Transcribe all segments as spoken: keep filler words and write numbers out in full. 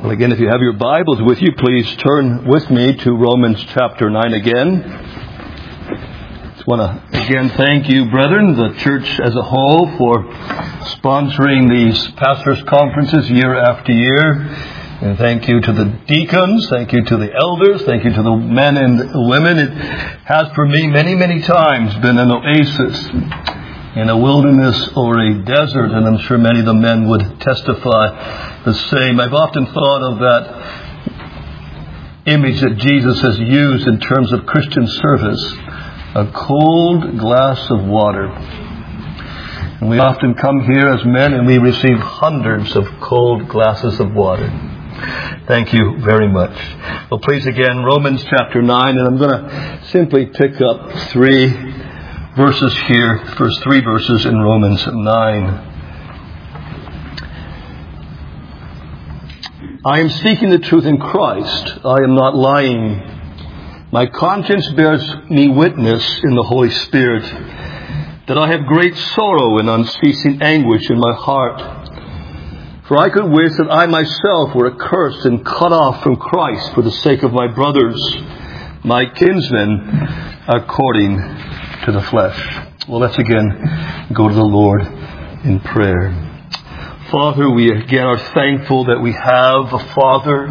Well, again, if you have your Bibles with you, please turn with me to Romans chapter nine again. Just want to again thank you, brethren, the church as a whole, for sponsoring these pastors' conferences year after year. And thank you to the deacons, thank you to the elders, thank you to the men and women. It has for me many, many times been an oasis in a wilderness or a desert, and I'm sure many of the men would testify the same. I've often thought of that image that Jesus has used in terms of Christian service, a cold glass of water. And we often come here as men and we receive hundreds of cold glasses of water. Thank you very much. Well, please again, Romans chapter nine, and I'm going to simply pick up three verses here, first three verses in Romans nine. I am speaking the truth in Christ. I am not lying. My conscience bears me witness in the Holy Spirit that I have great sorrow and unceasing anguish in my heart. For I could wish that I myself were accursed and cut off from Christ for the sake of my brothers, my kinsmen, according to the flesh. Well, let's again go to the Lord in prayer. Father, we again are thankful that we have a Father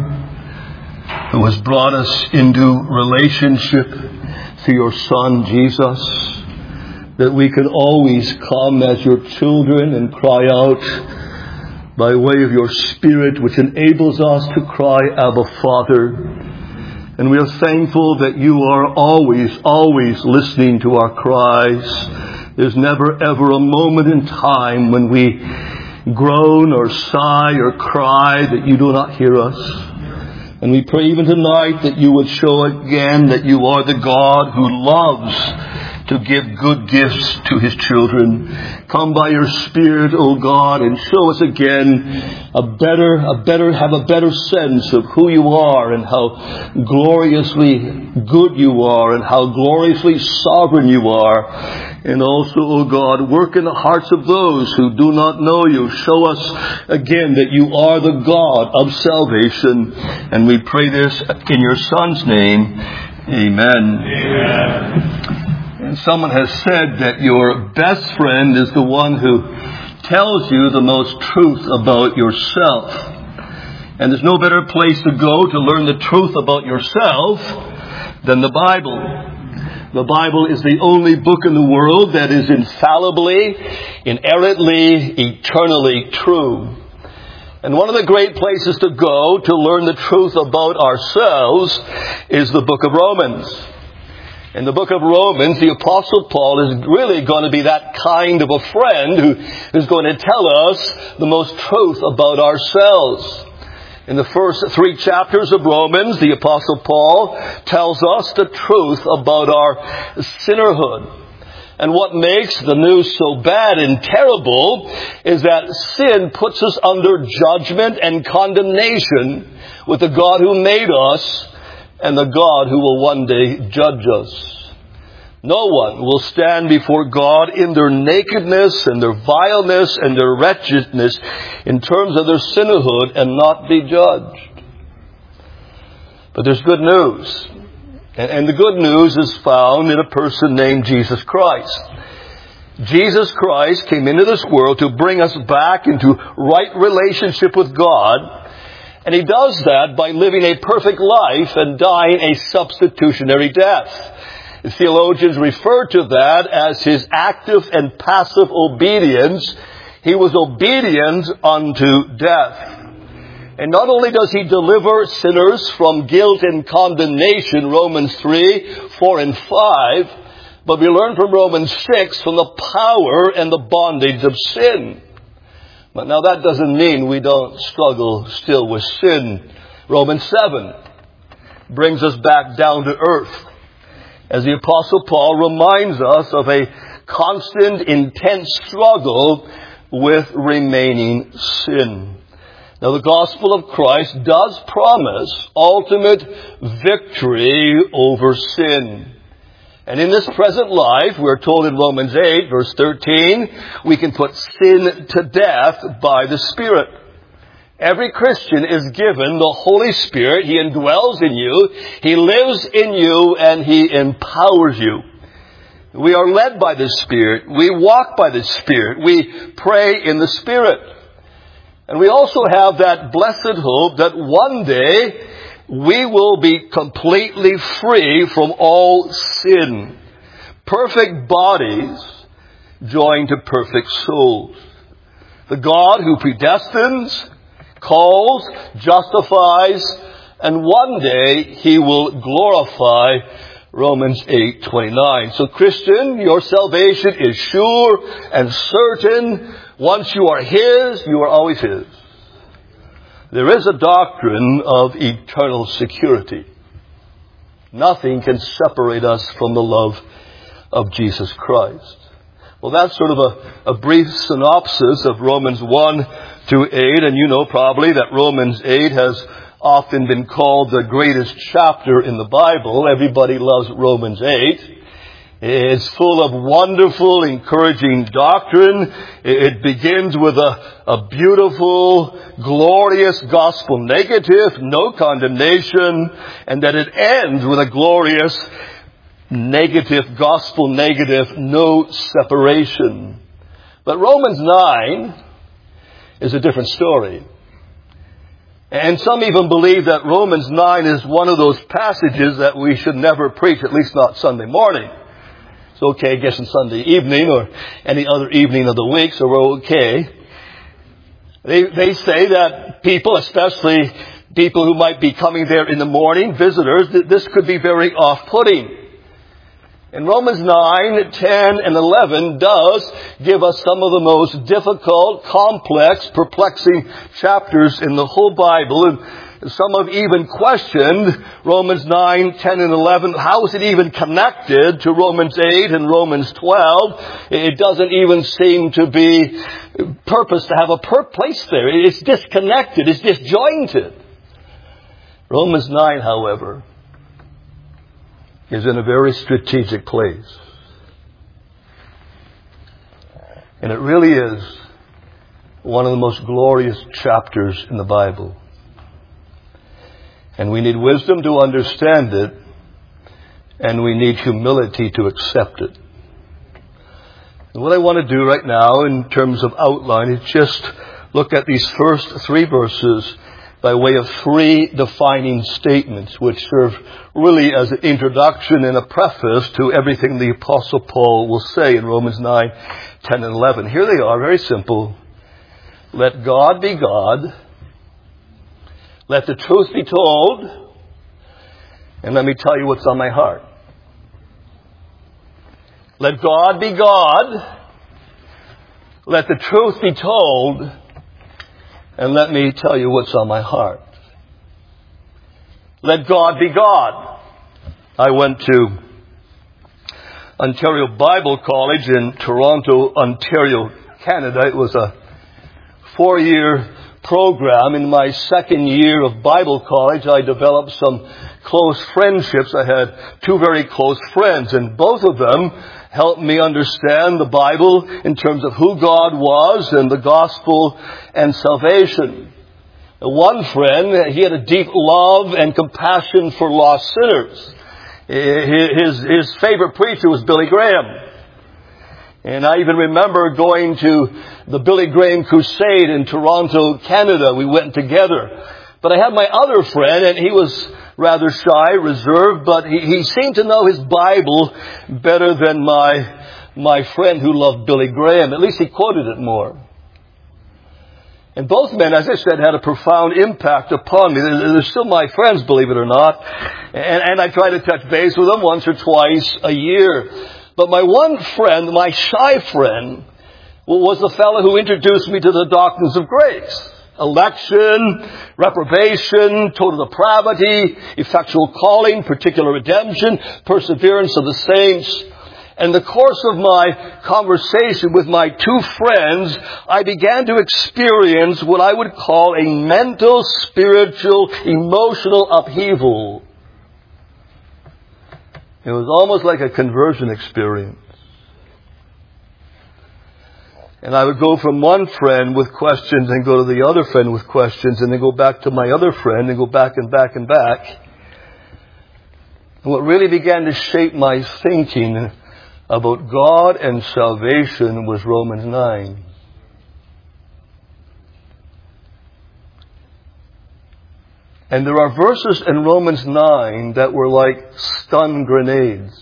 who has brought us into relationship through your Son, Jesus, that we can always come as your children and cry out by way of your Spirit, which enables us to cry, Abba, Father. And we are thankful that you are always, always listening to our cries. There's never, ever a moment in time when we groan or sigh or cry that you do not hear us. And we pray even tonight that you would show again that you are the God who loves to give good gifts to his children. Come by your Spirit, O God, and show us again a better, a better, have a better sense of who you are and how gloriously good you are and how gloriously sovereign you are. And also, O God, work in the hearts of those who do not know you. Show us again that you are the God of salvation. And we pray this in your Son's name. Amen. Amen. And someone has said that your best friend is the one who tells you the most truth about yourself. And there's no better place to go to learn the truth about yourself than the Bible. The Bible is the only book in the world that is infallibly, inerrantly, eternally true. And one of the great places to go to learn the truth about ourselves is the book of Romans. In the book of Romans, the Apostle Paul is really going to be that kind of a friend who is going to tell us the most truth about ourselves. In the first three chapters of Romans, the Apostle Paul tells us the truth about our sinnerhood. And what makes the news so bad and terrible is that sin puts us under judgment and condemnation with the God who made us and the God who will one day judge us. No one will stand before God in their nakedness and their vileness and their wretchedness in terms of their sinnerhood and not be judged. But there's good news. And the good news is found in a person named Jesus Christ. Jesus Christ came into this world to bring us back into right relationship with God. And he does that by living a perfect life and dying a substitutionary death. The theologians refer to that as his active and passive obedience. He was obedient unto death. And not only does he deliver sinners from guilt and condemnation, Romans three, four, and five, but we learn from Romans six from the power and the bondage of sin. But now that doesn't mean we don't struggle still with sin. Romans seven brings us back down to earth as the Apostle Paul reminds us of a constant, intense struggle with remaining sin. Now the gospel of Christ does promise ultimate victory over sin. And in this present life, we're told in Romans eight, verse thirteen, we can put sin to death by the Spirit. Every Christian is given the Holy Spirit. He indwells in you. He lives in you and He empowers you. We are led by the Spirit. We walk by the Spirit. We pray in the Spirit. And we also have that blessed hope that one day we will be completely free from all sin. Perfect bodies joined to perfect souls. The God who predestines, calls, justifies, and one day He will glorify. Romans eight twenty-nine. So Christian, your salvation is sure and certain. Once you are His, you are always His. There is a doctrine of eternal security. Nothing can separate us from the love of Jesus Christ. Well, that's sort of a, a brief synopsis of Romans one through eight, and you know probably that Romans eight has often been called the greatest chapter in the Bible. Everybody loves Romans eight. It's full of wonderful, encouraging doctrine. It begins with a, a beautiful, glorious gospel negative, no condemnation, and then it ends with a glorious negative, gospel negative, no separation. But Romans nine is a different story. And some even believe that Romans nine is one of those passages that we should never preach, at least not Sunday morning. It's okay, I guess, on Sunday evening or any other evening of the week, so we're okay. They, they say that people, especially people who might be coming there in the morning, visitors, that this could be very off-putting. And Romans nine, ten, and eleven does give us some of the most difficult, complex, perplexing chapters in the whole Bible. And some have even questioned Romans nine, ten, and eleven. How is it even connected to Romans eight and Romans twelve? It doesn't even seem to be purpose to have a per place there. It's disconnected. It's disjointed. Romans nine, however, is in a very strategic place. And it really is one of the most glorious chapters in the Bible. And we need wisdom to understand it, and we need humility to accept it. And what I want to do right now in terms of outline is just look at these first three verses by way of three defining statements, which serve really as an introduction and a preface to everything the Apostle Paul will say in Romans nine, ten, and eleven. Here they are, very simple. Let God be God. Let the truth be told. And let me tell you what's on my heart. Let God be God. Let the truth be told. And let me tell you what's on my heart. Let God be God. I went to Ontario Bible College in Toronto, Ontario, Canada. It was a four-year program. In my second year of Bible college, I developed some close friendships. I had two very close friends, and both of them helped me understand the Bible in terms of who God was and the gospel and salvation. One friend, he had a deep love and compassion for lost sinners. His, his favorite preacher was Billy Graham. And I even remember going to the Billy Graham Crusade in Toronto, Canada. We went together. But I had my other friend, and he was rather shy, reserved, but he, he seemed to know his Bible better than my, my friend who loved Billy Graham. At least he quoted it more. And both men, as I said, had a profound impact upon me. They're, they're still my friends, believe it or not. And, and I try to touch base with them once or twice a year. But my one friend, my shy friend, was the fellow who introduced me to the doctrines of grace. Election, reprobation, total depravity, effectual calling, particular redemption, perseverance of the saints. In the course of my conversation with my two friends, I began to experience what I would call a mental, spiritual, emotional upheaval. It was almost like a conversion experience. And I would go from one friend with questions and go to the other friend with questions and then go back to my other friend and go back and back and back. And what really began to shape my thinking about God and salvation was Romans nine. And there are verses in Romans nine that were like stun grenades.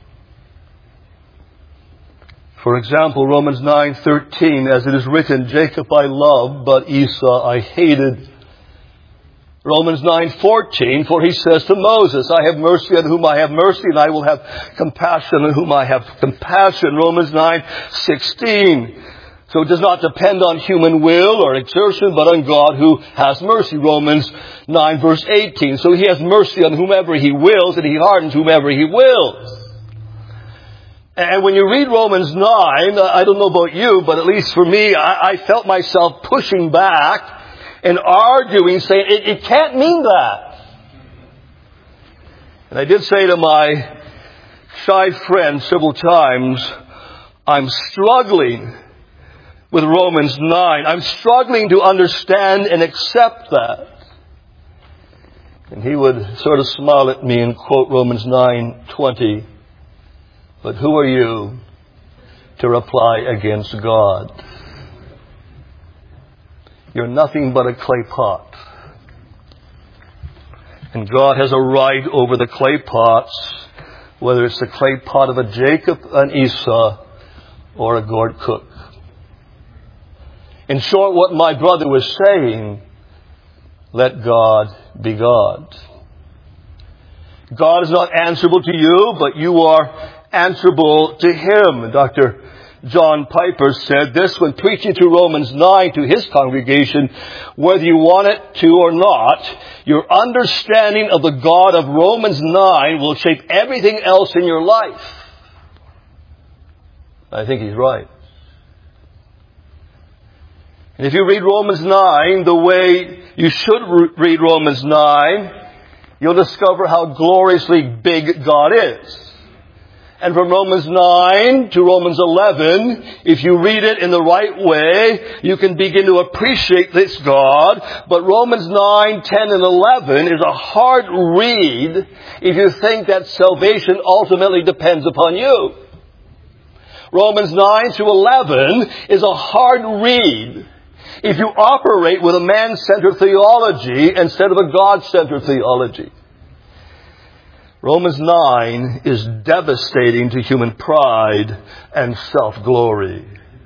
For example, Romans nine thirteen, as it is written, Jacob I loved, but Esau I hated. Romans nine fourteen, for he says to Moses, I have mercy on whom I have mercy, and I will have compassion on whom I have compassion. Romans nine sixteen, so it does not depend on human will or exertion, but on God who has mercy. Romans nine verse eighteen, so he has mercy on whomever he wills, and he hardens whomever he wills. And when you read Romans nine, I don't know about you, but at least for me, I, I felt myself pushing back and arguing, saying, it, it can't mean that. And I did say to my shy friend several times, I'm struggling with Romans nine. I'm struggling to understand and accept that. And he would sort of smile at me and quote Romans nine twenty. But who are you to reply against God? You're nothing but a clay pot. And God has a right over the clay pots, whether it's the clay pot of a Jacob, an Esau, or a Gord Cook. In short, what my brother was saying, let God be God. God is not answerable to you, but you are answerable to Him. Doctor John Piper said this when preaching through Romans nine to his congregation, whether you want it to or not, your understanding of the God of Romans nine will shape everything else in your life. I think he's right. And if you read Romans nine the way you should re- read Romans nine, you'll discover how gloriously big God is. And from Romans nine to Romans eleven, if you read it in the right way, you can begin to appreciate this God. But Romans nine, ten, and eleven is a hard read if you think that salvation ultimately depends upon you. Romans nine to eleven is a hard read if you operate with a man-centered theology instead of a God-centered theology. Romans nine is devastating to human pride and self-glory.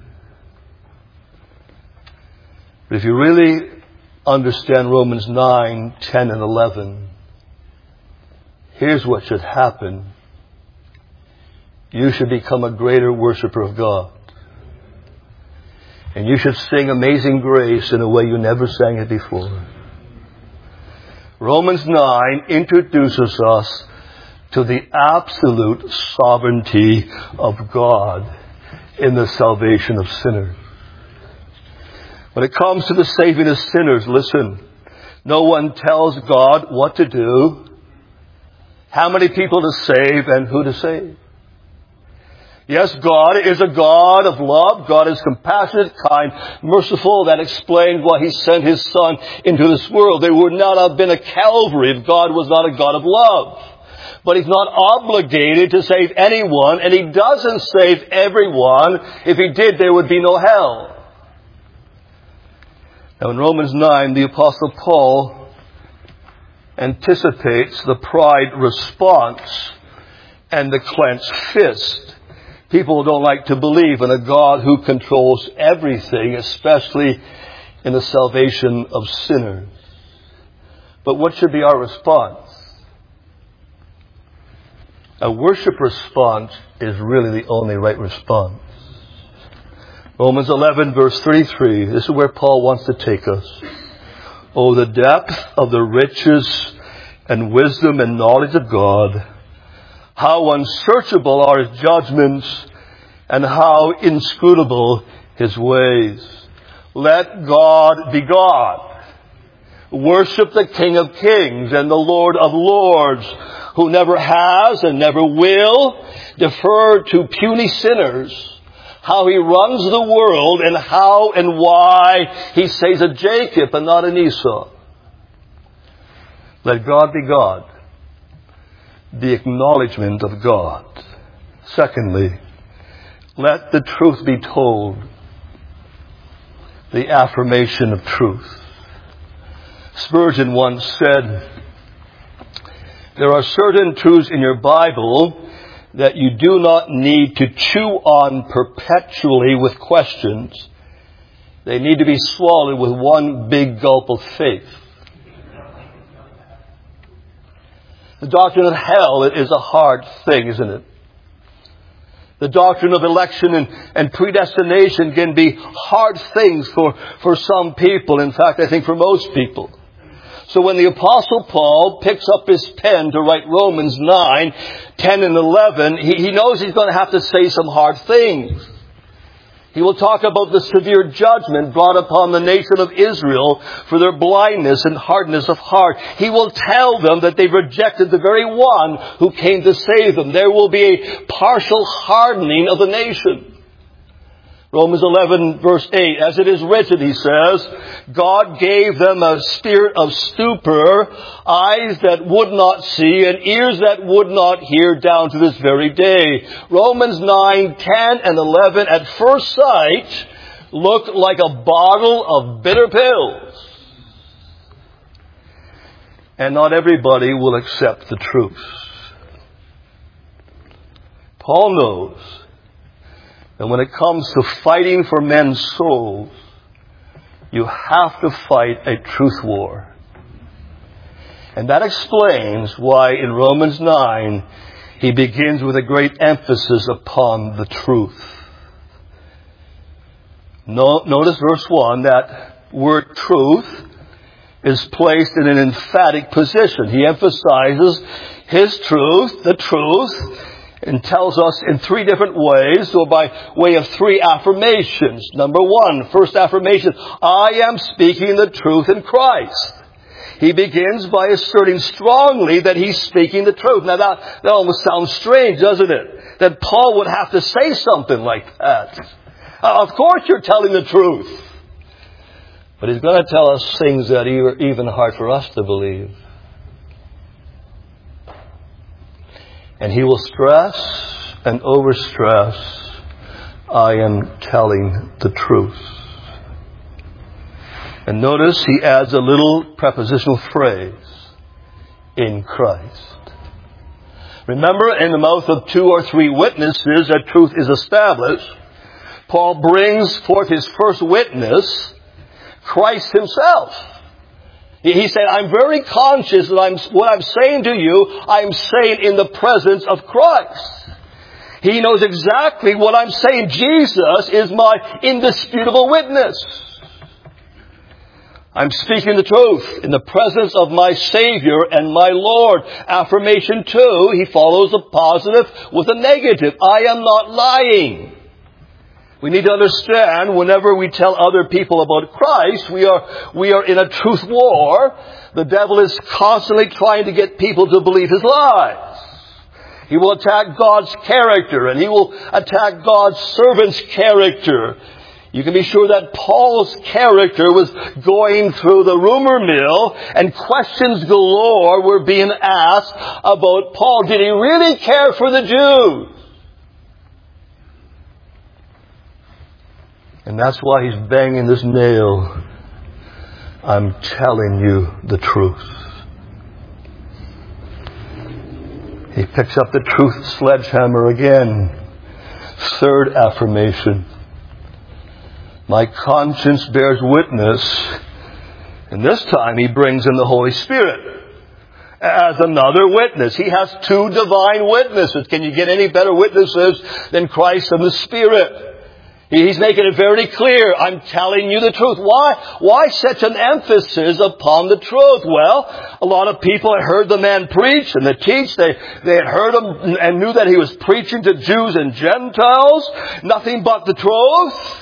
But if you really understand Romans nine, ten, and eleven, here's what should happen. You should become a greater worshiper of God. And you should sing Amazing Grace in a way you never sang it before. Romans nine introduces us to the absolute sovereignty of God in the salvation of sinners. When it comes to the saving of sinners, listen, no one tells God what to do, how many people to save, and who to save. Yes, God is a God of love. God is compassionate, kind, merciful. That explains why He sent His Son into this world. There would not have been a Calvary if God was not a God of love. But He's not obligated to save anyone, and He doesn't save everyone. If He did, there would be no hell. Now in Romans nine, the Apostle Paul anticipates the pride response and the clenched fist. People don't like to believe in a God who controls everything, especially in the salvation of sinners. But what should be our response? A worship response is really the only right response. Romans eleven verse thirty-three, this is where Paul wants to take us. Oh, the depth of the riches and wisdom and knowledge of God. How unsearchable are His judgments and how inscrutable His ways. Let God be God. Worship the King of Kings and the Lord of Lords, who never has and never will defer to puny sinners. how he runs the world, and how and why he says a Jacob and not an Esau. Let God be God. The acknowledgement of God. Secondly, let the truth be told. The affirmation of truth. Spurgeon once said, there are certain truths in your Bible that you do not need to chew on perpetually with questions. They need to be swallowed with one big gulp of faith. The doctrine of hell is a hard thing, isn't it? The doctrine of election and, and predestination can be hard things for, for some people. In fact, I think for most people. So when the Apostle Paul picks up his pen to write Romans nine, ten and eleven, he, he knows he's going to have to say some hard things. He will talk about the severe judgment brought upon the nation of Israel for their blindness and hardness of heart. He will tell them that they've rejected the very one who came to save them. There will be a partial hardening of the nation. Romans eleven verse eight, as it is written, he says, God gave them a spirit of stupor, eyes that would not see, and ears that would not hear, down to this very day. Romans nine, ten, and eleven at first sight look like a bottle of bitter pills. And not everybody will accept the truth. Paul knows and when it comes to fighting for men's souls, you have to fight a truth war. And that explains why in Romans nine, he begins with a great emphasis upon the truth. No, notice verse one, that word truth is placed in an emphatic position. He emphasizes his truth, the truth, and tells us in three different ways, or by way of three affirmations. Number one, first affirmation, I am speaking the truth in Christ. He begins by asserting strongly that he's speaking the truth. Now that, that almost sounds strange, doesn't it? That Paul would have to say something like that. Uh, of course you're telling the truth. But he's going to tell us things that are even hard for us to believe. And he will stress and overstress, I am telling the truth. And notice he adds a little prepositional phrase, in Christ. Remember, in the mouth of two or three witnesses, that truth is established. Paul brings forth his first witness, Christ himself. He said, I'm very conscious that I'm, what I'm saying to you, I'm saying in the presence of Christ. He knows exactly what I'm saying. Jesus is my indisputable witness. I'm speaking the truth in the presence of my Savior and my Lord. Affirmation two, he follows the positive with a negative. I am not lying. We need to understand whenever we tell other people about Christ, we are, we are in a truth war. The devil is constantly trying to get people to believe his lies. He will attack God's character and he will attack God's servant's character. You can be sure that Paul's character was going through the rumor mill and questions galore were being asked about Paul. Did he really care for the Jews? And that's why he's banging this nail. I'm telling you the truth. He picks up the truth sledgehammer again. Third affirmation. My conscience bears witness. And this time he brings in the Holy Spirit as another witness. He has two divine witnesses. Can you get any better witnesses than Christ and the Spirit? He's making it very clear. I'm telling you the truth. Why? Why such an emphasis upon the truth? Well, a lot of people had heard the man preach and the teach. They, they had heard him and knew that he was preaching to Jews and Gentiles. Nothing but the truth.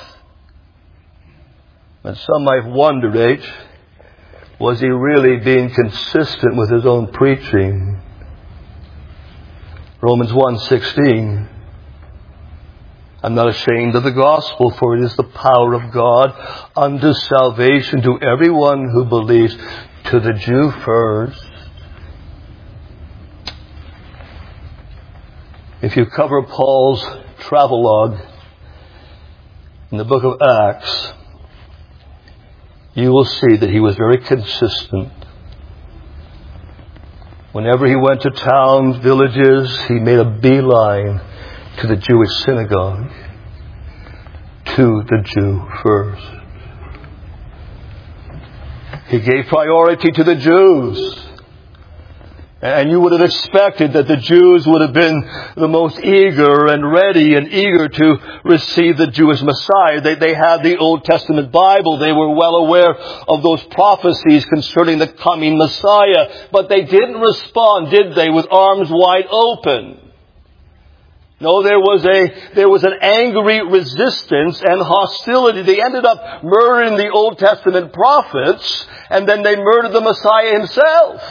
And some might wonder, H, was he really being consistent with his own preaching? Romans one sixteen. I'm not ashamed of the gospel, for it is the power of God unto salvation to everyone who believes, to the Jew first. If you cover Paul's travelogue in the book of Acts, you will see that he was very consistent. Whenever he went to towns, villages, he made a beeline to the Jewish synagogue, to the Jew first. He gave priority to the Jews. And you would have expected that the Jews would have been the most eager and ready and eager to receive the Jewish Messiah. They, they had the Old Testament Bible. They were well aware of those prophecies concerning the coming Messiah. But they didn't respond, did they, with arms wide open? No, there was a, there was an angry resistance and hostility. They ended up murdering the Old Testament prophets, and then they murdered the Messiah himself.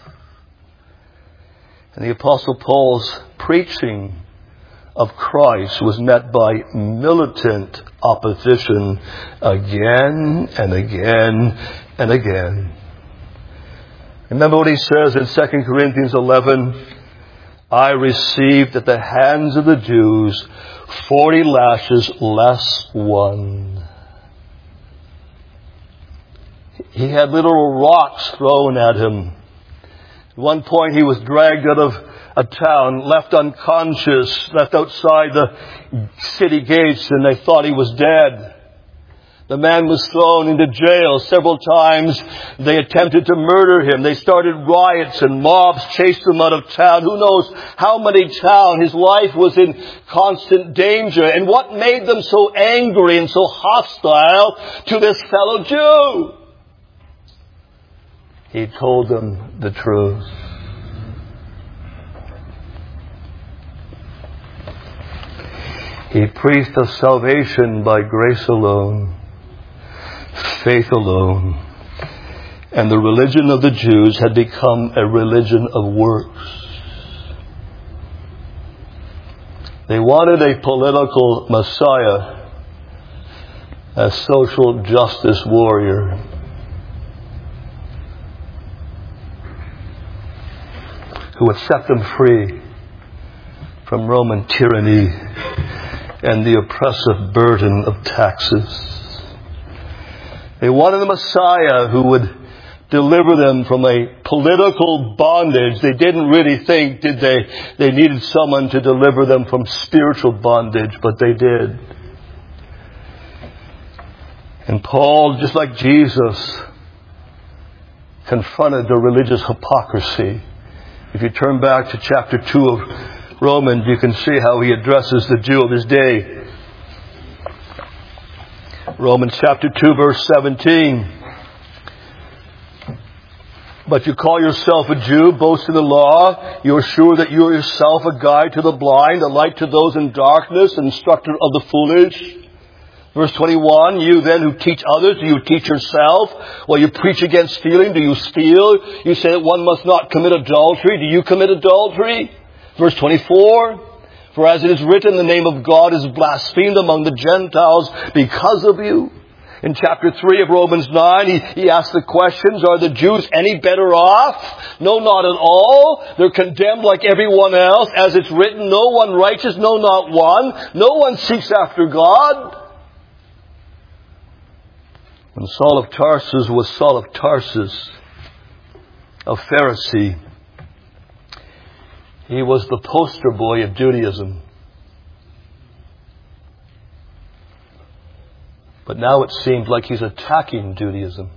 And the Apostle Paul's preaching of Christ was met by militant opposition again and again and again. Remember what he says in Second Corinthians eleven, I received at the hands of the Jews forty lashes less one. He had little rocks thrown at him. At one point he was dragged out of a town, left unconscious, left outside the city gates, and they thought he was dead. The man was thrown into jail several times. They attempted to murder him. They started riots and mobs chased him out of town. Who knows how many towns. His life was in constant danger. And what made them so angry and so hostile to this fellow Jew? He told them the truth. He preached of salvation by grace alone, faith alone. And the religion of the Jews had become a religion of works. They wanted a political Messiah, a social justice warrior. Who would set them free from Roman tyranny and the oppressive burden of taxes. They wanted a Messiah who would deliver them from a political bondage. They didn't really think, did they, they needed someone to deliver them from spiritual bondage, but they did. And Paul, just like Jesus, confronted the religious hypocrisy. If you turn back to chapter two of Romans, you can see how he addresses the Jew of his day. Romans chapter two, verse seventeen. But you call yourself a Jew, boast in the law. You are sure that you are yourself a guide to the blind, a light to those in darkness, an instructor of the foolish. Verse twenty-one, you then who teach others, do you teach yourself? While you preach against stealing, do you steal? You say that one must not commit adultery. Do you commit adultery? Verse twenty-four, for as it is written, the name of God is blasphemed among the Gentiles because of you. In chapter three of Romans nine, he, he asks the questions, are the Jews any better off? No, not at all. They're condemned like everyone else. As it's written, no one righteous, no, not one. No one seeks after God. When Saul of Tarsus was Saul of Tarsus, a Pharisee, he was the poster boy of Judaism. But now it seems like he's attacking Judaism.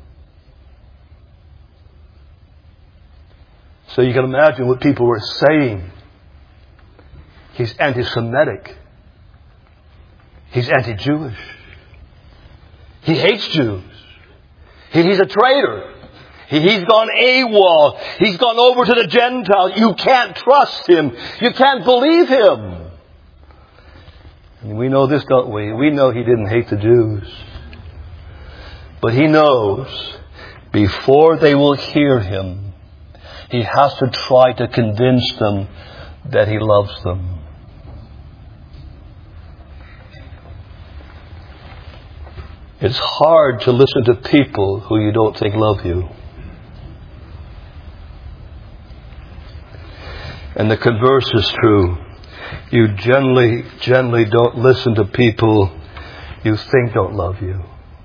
So you can imagine what people were saying. He's anti-Semitic. He's anti-Jewish. He hates Jews. He, he's a traitor. He, he's gone AWOL. He's gone over to the Gentiles. You can't trust him. You can't believe him. And we know this, don't we? We know he didn't hate the Jews. But he knows before they will hear him, he has to try to convince them that he loves them. It's hard to listen to people who you don't think love you. And the converse is true. You generally, generally don't listen to people you think don't love you.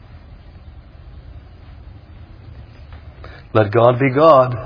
Let God be God.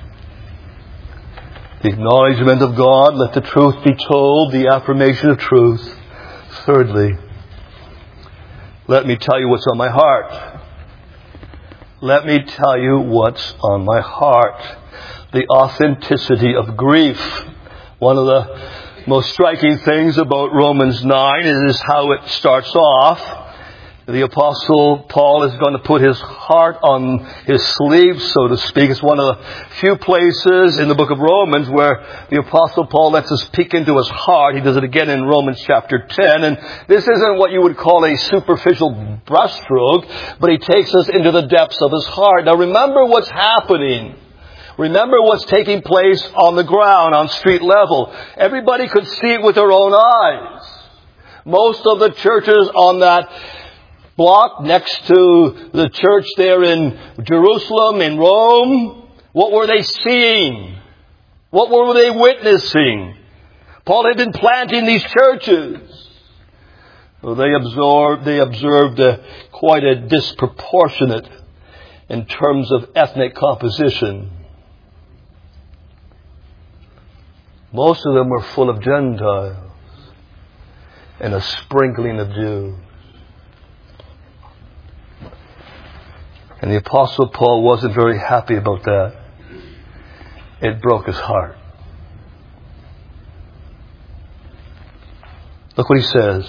The acknowledgement of God. Let the truth be told. The affirmation of truth. Thirdly, let me tell you what's on my heart. Let me tell you what's on my heart. The authenticity of grief. One of the most striking things about Romans nine is how it starts off. The Apostle Paul is going to put his heart on his sleeve, so to speak. It's one of the few places in the book of Romans where the Apostle Paul lets us peek into his heart. He does it again in Romans chapter ten. And this isn't what you would call a superficial brushstroke, but he takes us into the depths of his heart. Now remember what's happening. Remember what's taking place on the ground, on street level. Everybody could see it with their own eyes. Most of the churches on that block next to the church there in Jerusalem, in Rome, what were they seeing? What were they witnessing? Paul had been planting these churches. Well, they absorbed, they observed a, quite a disproportionate in terms of ethnic composition. Most of them were full of Gentiles and a sprinkling of Jews. And the Apostle Paul wasn't very happy about that. It broke his heart. Look what he says.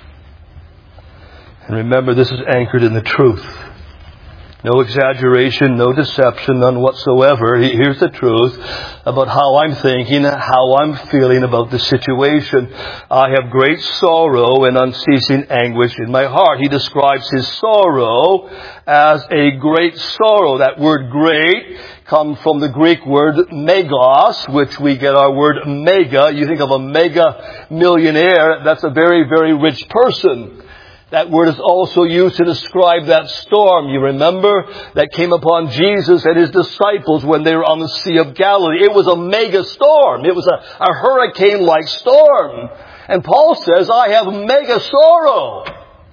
And remember, this is anchored in the truth. No exaggeration, no deception, none whatsoever. Here's the truth about how I'm thinking, how I'm feeling about the situation. I have great sorrow and unceasing anguish in my heart. He describes his sorrow as a great sorrow. That word great comes from the Greek word megos, which we get our word mega. You think of a mega millionaire, that's a very, very rich person. That word is also used to describe that storm, you remember, that came upon Jesus and his disciples when they were on the Sea of Galilee. It was a mega storm. It was a, a hurricane-like storm. And Paul says, I have mega sorrow.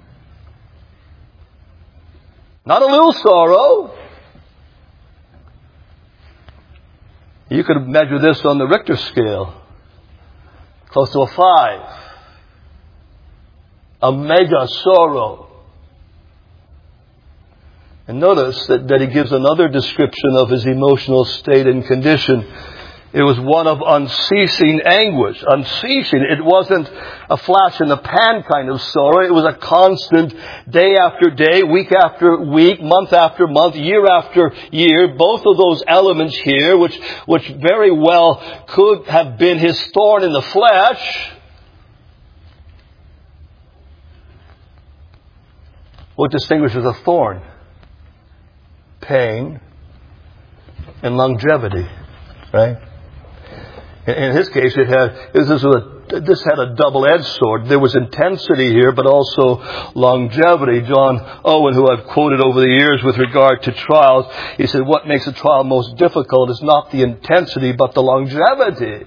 Not a little sorrow. You could measure this on the Richter scale. Close to a five. A mega sorrow. And notice that, that he gives another description of his emotional state and condition. It was one of unceasing anguish. Unceasing. It wasn't a flash in the pan kind of sorrow. It was a constant day after day, week after week, month after month, year after year. Both of those elements here, which, which very well could have been his thorn in the flesh. What distinguishes a thorn? Pain and longevity, right? In his case, it had this, was a, this had a double-edged sword. There was intensity here, but also longevity. John Owen, who I've quoted over the years with regard to trials, he said, what makes a trial most difficult is not the intensity, but the longevity.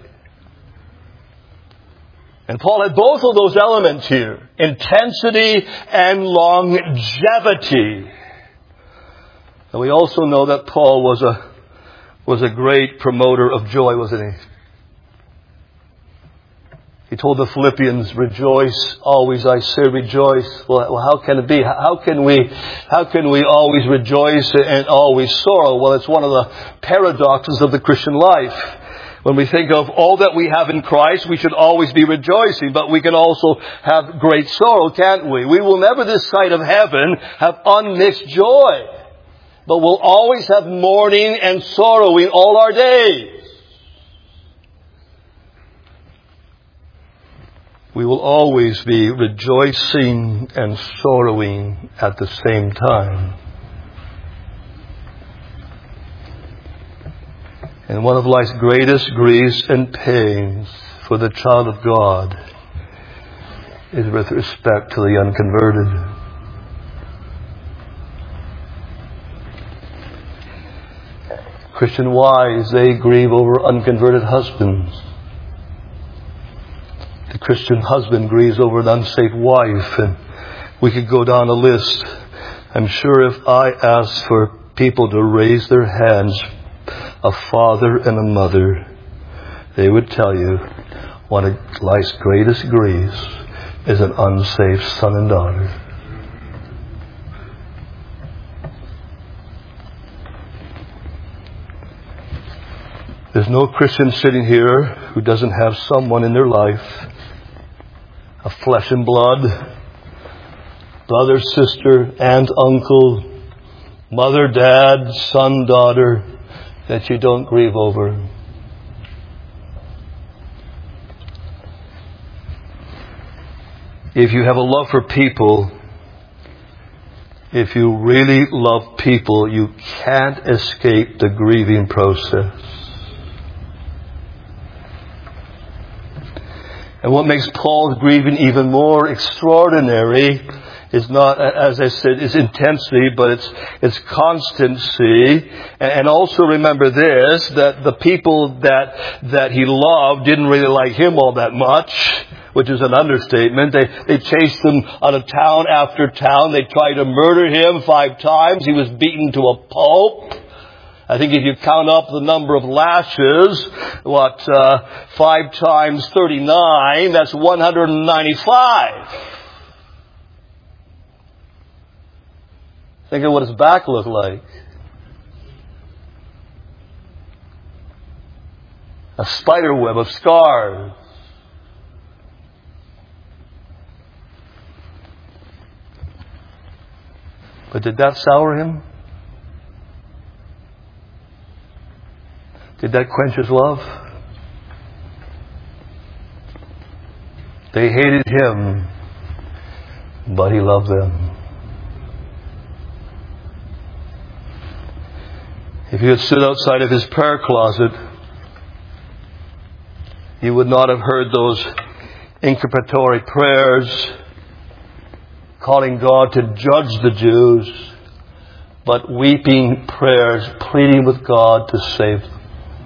And Paul had both of those elements here. Intensity and longevity. And we also know that Paul was a, was a great promoter of joy, wasn't he? He told the Philippians, rejoice, always I say rejoice. Well, how can it be? How can we, how can we always rejoice and always sorrow? Well, it's one of the paradoxes of the Christian life. When we think of all that we have in Christ, we should always be rejoicing, but we can also have great sorrow, can't we? We will never this side of heaven have unmixed joy, but we'll always have mourning and sorrowing all our days. We will always be rejoicing and sorrowing at the same time. And one of life's greatest griefs and pains for the child of God is with respect to the unconverted. Christian wives, they grieve over unconverted husbands. The Christian husband grieves over an unsafe wife, and we could go down a list. I'm sure if I asked for people to raise their hands, a father and a mother, they would tell you one of life's greatest griefs is an unsafe son and daughter. There's no Christian sitting here who doesn't have someone in their life, a flesh and blood, brother, sister, aunt, uncle, mother, dad, son, daughter, that you don't grieve over. If you have a love for people, if you really love people, you can't escape the grieving process. And what makes Paul's grieving even more extraordinary is not, as I said, is intensity, but it's it's constancy. And also remember this, that the people that that he loved didn't really like him all that much, which is an understatement. They they chased him out of town after town. They tried to murder him five times. He was beaten to a pulp. I think if you count up the number of lashes, what, uh, five times thirty-nine, that's one hundred ninety-five. Think of what his back looked like. A spider web of scars. But did that sour him? Did that quench his love? They hated him, but he loved them. If you had stood outside of his prayer closet, you would not have heard those increpitory prayers calling God to judge the Jews, but weeping prayers pleading with God to save them.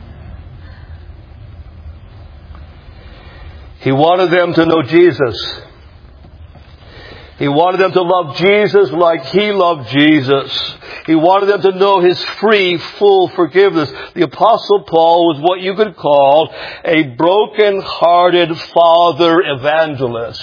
He wanted them to know Jesus. He wanted them to love Jesus like He loved Jesus. He wanted them to know His free, full forgiveness. The Apostle Paul was what you could call a broken-hearted father evangelist.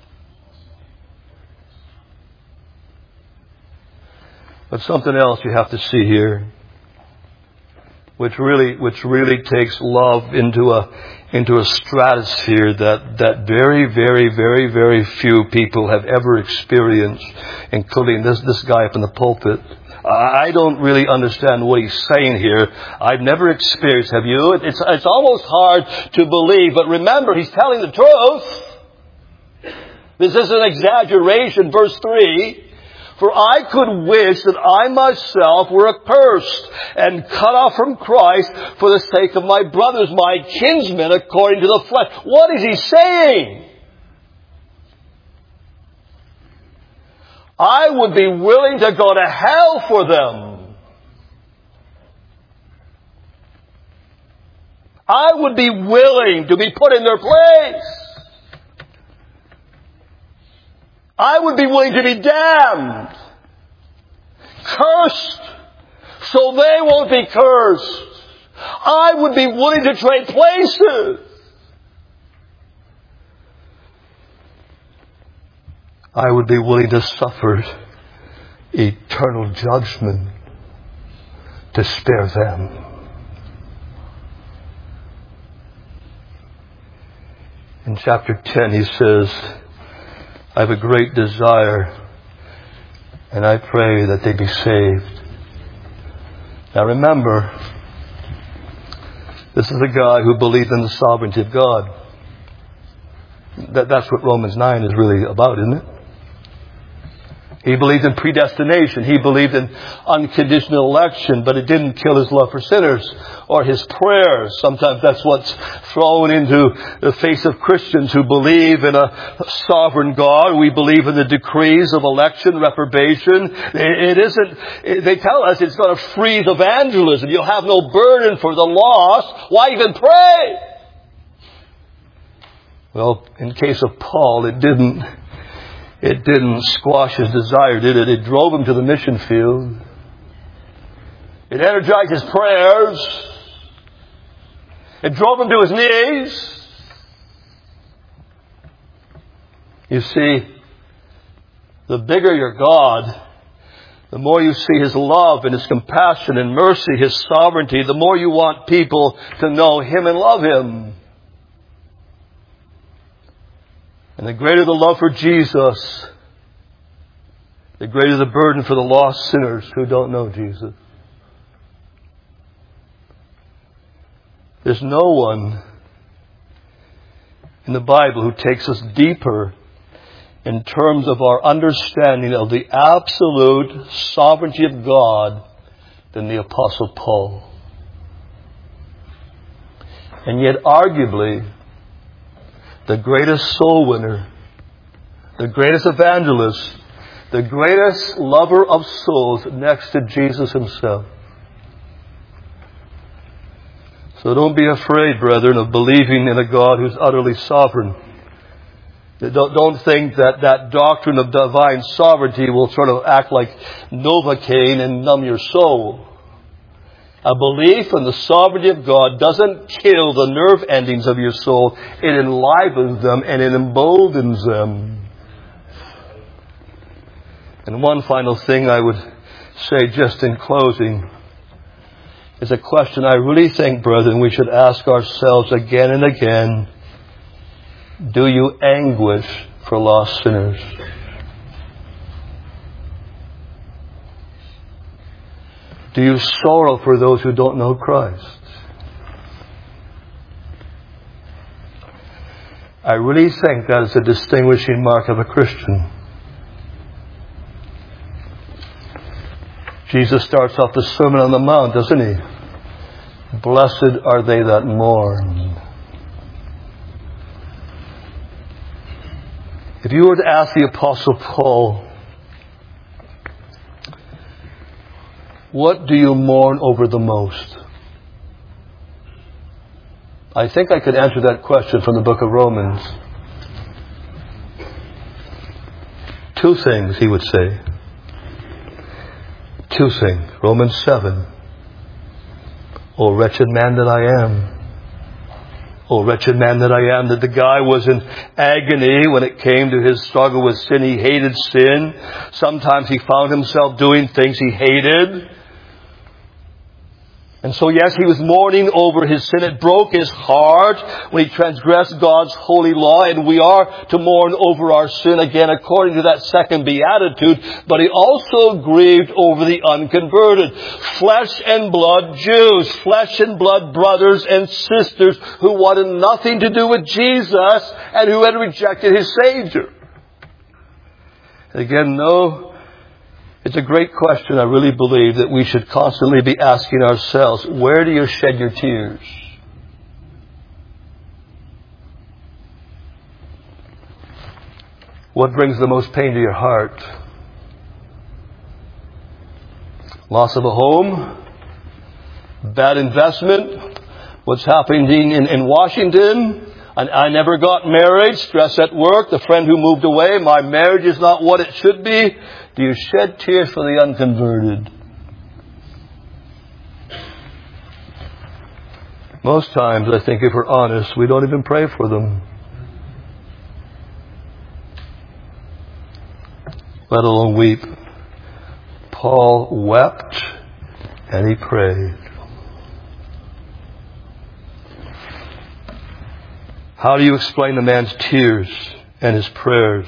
But something else you have to see here, which really, which really takes love into a, into a stratosphere that, that very, very, very, very few people have ever experienced, including this, this guy up in the pulpit. I don't really understand what he's saying here. I've never experienced, have you? It's, it's almost hard to believe, but remember, he's telling the truth. This isn't an exaggeration. Verse three. For I could wish that I myself were accursed and cut off from Christ for the sake of my brothers, my kinsmen according to the flesh. What is he saying? I would be willing to go to hell for them. I would be willing to be put in their place. I would be willing to be damned, cursed, so they won't be cursed. I would be willing to trade places. I would be willing to suffer eternal judgment to spare them. In chapter ten, he says, I have a great desire, and I pray that they be saved. Now remember, this is a guy who believed in the sovereignty of God. That, that's what Romans nine is really about, isn't it? He believed in predestination. He believed in unconditional election, but it didn't kill his love for sinners or his prayers. Sometimes that's what's thrown into the face of Christians who believe in a sovereign God. We believe in the decrees of election, reprobation. It isn't, they tell us it's going to freeze evangelism. You'll have no burden for the lost. Why even pray? Well, in case of Paul, it didn't. It didn't squash his desire, did it? It drove him to the mission field. It energized his prayers. It drove him to his knees. You see, the bigger your God, the more you see His love and His compassion and mercy, His sovereignty, the more you want people to know Him and love Him. And the greater the love for Jesus, the greater the burden for the lost sinners who don't know Jesus. There's no one in the Bible who takes us deeper in terms of our understanding of the absolute sovereignty of God than the Apostle Paul. And yet, arguably, the greatest soul winner, the greatest evangelist, the greatest lover of souls next to Jesus Himself. So don't be afraid, brethren, of believing in a God who's utterly sovereign. Don't, don't think that that doctrine of divine sovereignty will sort of act like Novocaine and numb your soul. A belief in the sovereignty of God doesn't kill the nerve endings of your soul. It enlivens them and it emboldens them. And one final thing I would say just in closing is a question I really think, brethren, we should ask ourselves again and again. Do you anguish for lost sinners? Do you sorrow for those who don't know Christ? I really think that is a distinguishing mark of a Christian. Jesus starts off the Sermon on the Mount, doesn't He? Blessed are they that mourn. If you were to ask the Apostle Paul, what do you mourn over the most? I think I could answer that question from the book of Romans. Two things, he would say. Two things. Romans seven. O wretched man that I am. O wretched man that I am. That the guy was in agony when it came to his struggle with sin. He hated sin. Sometimes he found himself doing things he hated. And so, yes, he was mourning over his sin. It broke his heart when he transgressed God's holy law. And we are to mourn over our sin again according to that second beatitude. But he also grieved over the unconverted. Flesh and blood Jews. Flesh and blood brothers and sisters who wanted nothing to do with Jesus and who had rejected His Savior. Again, no... It's a great question, I really believe, that we should constantly be asking ourselves, where do you shed your tears? What brings the most pain to your heart? Loss of a home? Bad investment? What's happening in, in Washington? I, I never got married, stress at work, the friend who moved away, my marriage is not what it should be. Do you shed tears for the unconverted? Most times, I think, if we're honest, we don't even pray for them. Let alone weep. Paul wept and he prayed. How do you explain the man's tears and his prayers?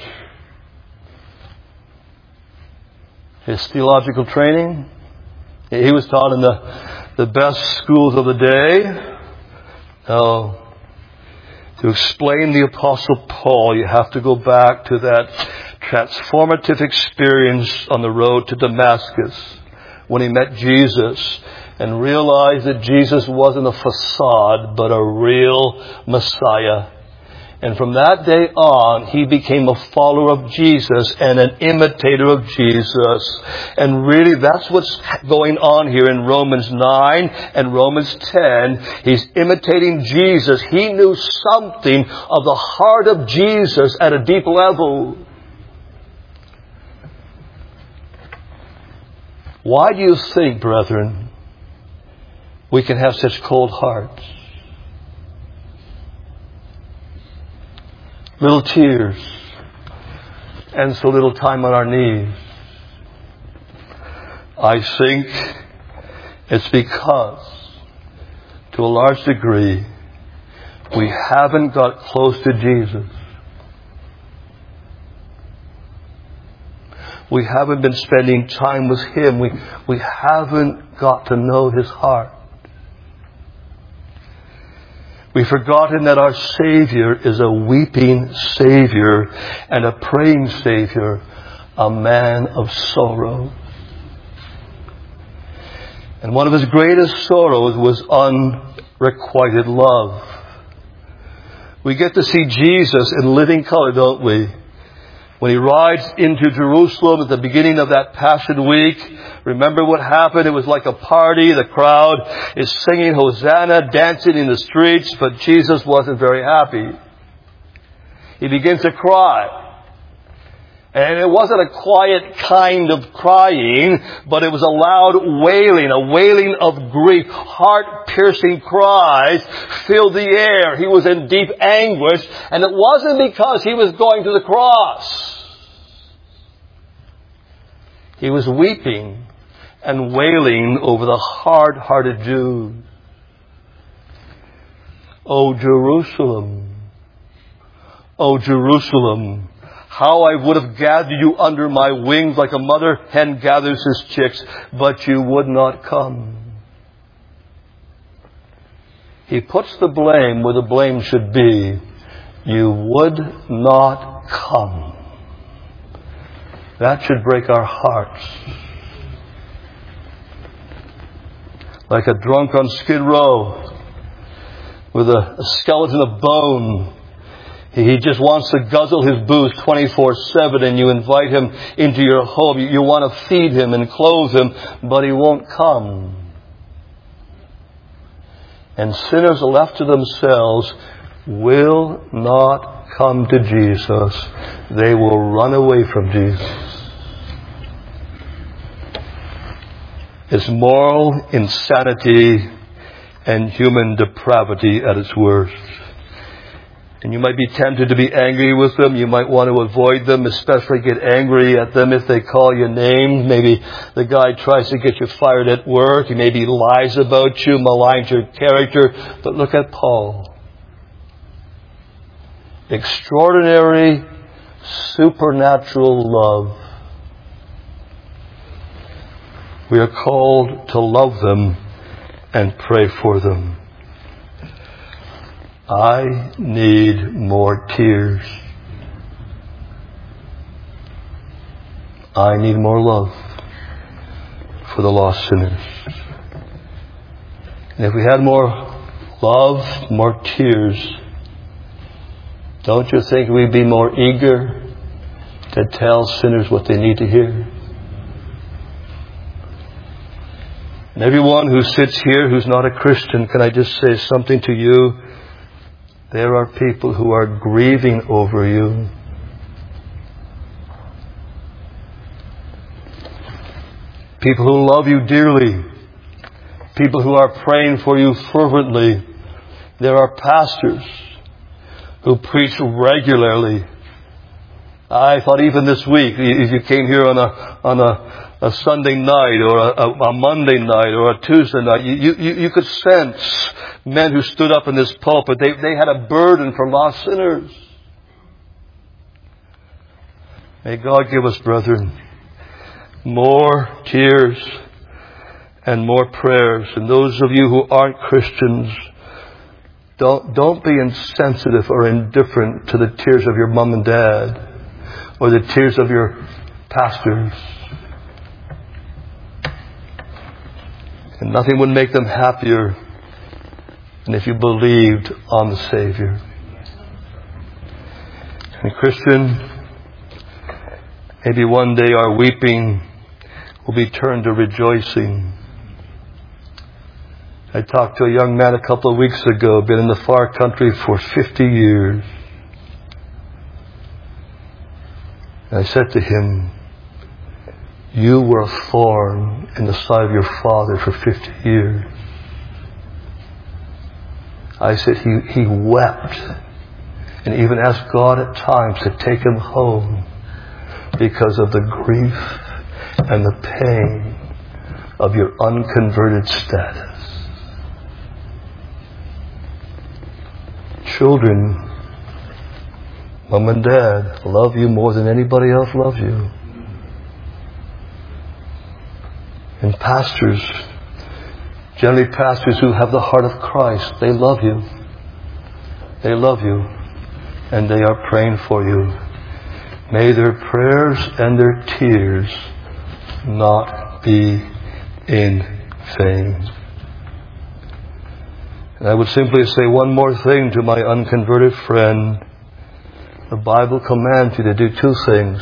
His theological training? He was taught in the, the best schools of the day. No. To explain the Apostle Paul, you have to go back to that transformative experience on the road to Damascus when he met Jesus and realized that Jesus wasn't a facade but a real Messiah. And from that day on, he became a follower of Jesus and an imitator of Jesus. And really, that's what's going on here in Romans nine and Romans ten. He's imitating Jesus. He knew something of the heart of Jesus at a deep level. Why do you think, brethren, we can have such cold hearts? Little tears, and so little time on our knees. I think it's because, to a large degree, we haven't got close to Jesus. We haven't been spending time with Him. We, we haven't got to know His heart. We've forgotten that our Savior is a weeping Savior and a praying Savior, a man of sorrow. And one of His greatest sorrows was unrequited love. We get to see Jesus in living color, don't we? When He rides into Jerusalem at the beginning of that Passion Week, remember what happened? It was like a party. The crowd is singing Hosanna, dancing in the streets, but Jesus wasn't very happy. He begins to cry. And it wasn't a quiet kind of crying, but it was a loud wailing, a wailing of grief. Heart-piercing cries filled the air. He was in deep anguish, and it wasn't because He was going to the cross. He was weeping and wailing over the hard-hearted Jews. O Jerusalem, O Jerusalem, how I would have gathered you under my wings like a mother hen gathers his chicks, but you would not come. He puts the blame where the blame should be. You would not come. That should break our hearts. Like a drunk on Skid Row with a, a skeleton of bone. He just wants to guzzle his booze twenty-four seven, and you invite him into your home. You, you want to feed him and clothe him, but he won't come. And sinners left to themselves will not come to Jesus. They will run away from Jesus. It's moral insanity and human depravity at its worst. And you might be tempted to be angry with them. You might want to avoid them, especially get angry at them if they call you names. Maybe the guy tries to get you fired at work. He maybe lies about you, maligns your character. But look at Paul. Extraordinary, supernatural love. We are called to love them and pray for them. I need more tears. I need more love for the lost sinners. And if we had more love, more tears, don't you think we'd be more eager to tell sinners what they need to hear? And everyone who sits here who's not a Christian, can I just say something to you? There are people who are grieving over you. People who love you dearly. People who are praying for you fervently. There are pastors who preach regularly. I thought even this week, if you came here on a on a, a Sunday night or a, a Monday night or a Tuesday night, you, you, you could sense men who stood up in this pulpit. They, they had a burden for lost sinners. May God give us, brethren, more tears and more prayers. And those of you who aren't Christians, don't, don't be insensitive or indifferent to the tears of your mom and dad. or the tears of your pastors. And nothing would make them happier than if you believed on the Savior. And Christian, maybe one day our weeping will be turned to rejoicing. I talked to a young man a couple of weeks ago, been in the far country for fifty years. And I said to him, you were a thorn in the side of your father for fifty years. I said he, he wept and even asked God at times to take him home because of the grief and the pain of your unconverted status. Children, Mom and Dad love you more than anybody else loves you. And pastors, generally pastors who have the heart of Christ, they love you. They love you. And they are praying for you. May their prayers and their tears not be in vain. And I would simply say one more thing to my unconverted friend. The Bible commands you to do two things.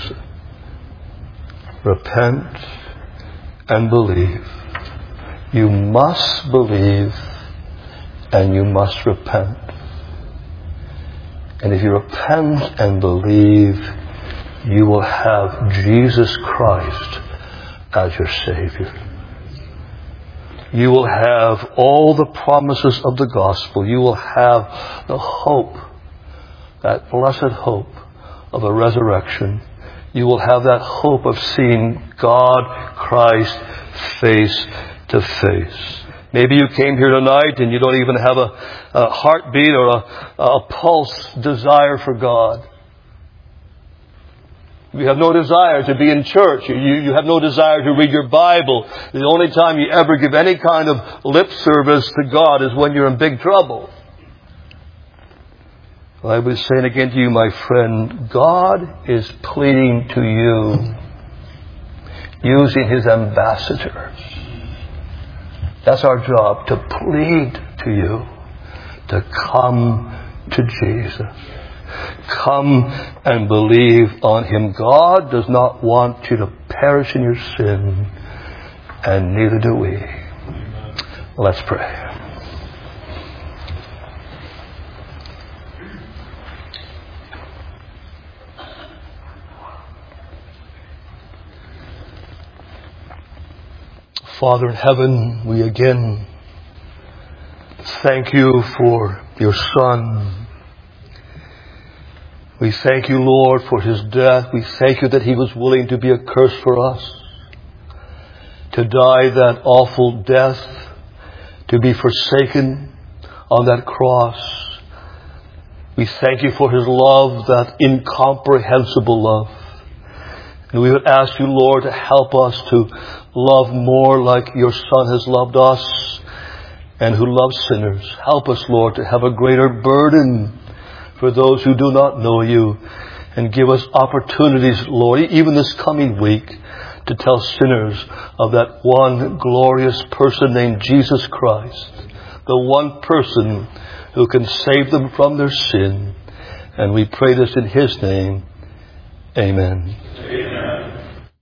Repent and believe. You must believe and you must repent. And if you repent and believe, you will have Jesus Christ as your Savior. You will have all the promises of the gospel. You will have the hope, that blessed hope of a resurrection. You will have that hope of seeing God, Christ, face to face. Maybe you came here tonight and you don't even have a, a heartbeat or a, a pulse desire for God. You have no desire to be in church. You, you have no desire to read your Bible. The only time you ever give any kind of lip service to God is when you're in big trouble. Well, I was saying again to you, my friend, God is pleading to you using His ambassadors. That's our job, to plead to you to come to Jesus. Come and believe on Him. God does not want you to perish in your sin, and neither do we. Let's pray. Father in heaven, we again thank you for your Son. We thank you, Lord, for His death. We thank you that He was willing to be a curse for us, to die that awful death, to be forsaken on that cross. We thank you for His love, that incomprehensible love. And we would ask you, Lord, to help us to love more like your Son has loved us and who loves sinners. Help us, Lord, to have a greater burden for those who do not know you, and give us opportunities, Lord, even this coming week, to tell sinners of that one glorious person named Jesus Christ, the one person who can save them from their sin. And we pray this in His name. Amen. Amen.